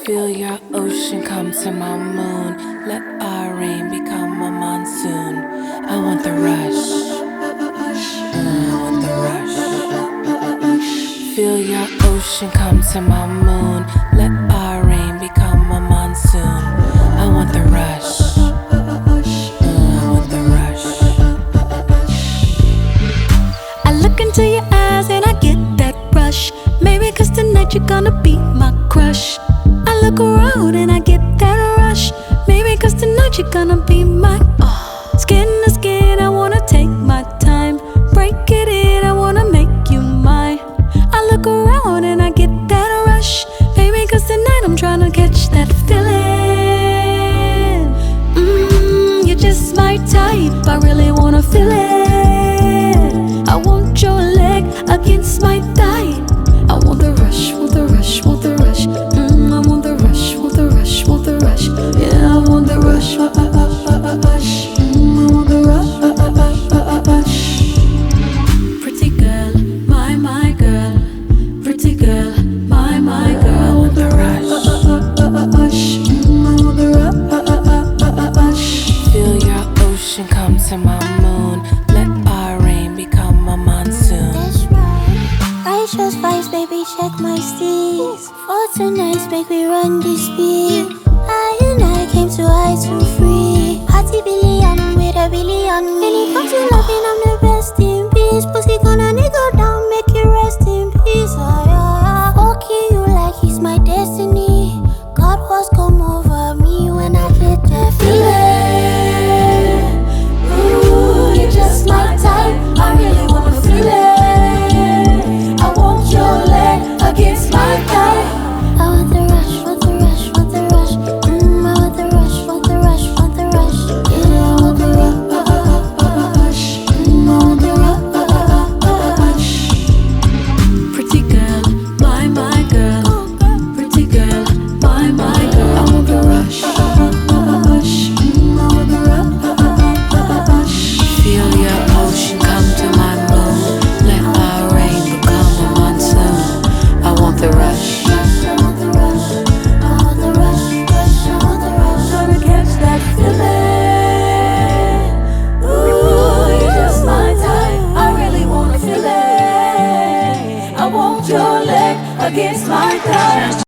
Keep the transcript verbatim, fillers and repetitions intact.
Feel your ocean come to my moon. Let our rain become a monsoon. I want the rush. Uh, I want the rush. Feel your ocean come to my moon. Let our rain become a monsoon. I want the rush. Uh, I want the rush. I look into your eyes and I get that rush. Maybe cause tonight you're gonna be my crush. I look around and I get that rush. Maybe cause tonight you're gonna be my oh. Skin to skin, I wanna take my time. Break it in, I wanna make you mine. I look around and I get that rush. Maybe cause tonight I'm tryna catch that feeling. Mmm, you're just my type, I really wanna feel it. I want your leg against my thigh. I want the rush, want the rush, want the rush. Mmm, I want the rush, want the rush, want the rush. Yeah, I want the rush, uh, uh, uh, uh, uh, rush. Mmm, I want the rush, uh, uh, uh, uh, uh, rush. Pretty girl, my, my girl. Pretty girl, my, my girl. I want the rush. Uh, uh, uh, uh, uh, rush. Mmm, I want the rush, uh, uh, uh, uh, uh, rush. Feel your ocean come to my moon. Let our rain become a monsoon. That's right. Righteous vibes, baby, check my steez. For tonight's make we run this beat. I and I came to I to free. Party billion with a billion. When it comes to loving, I'm the best in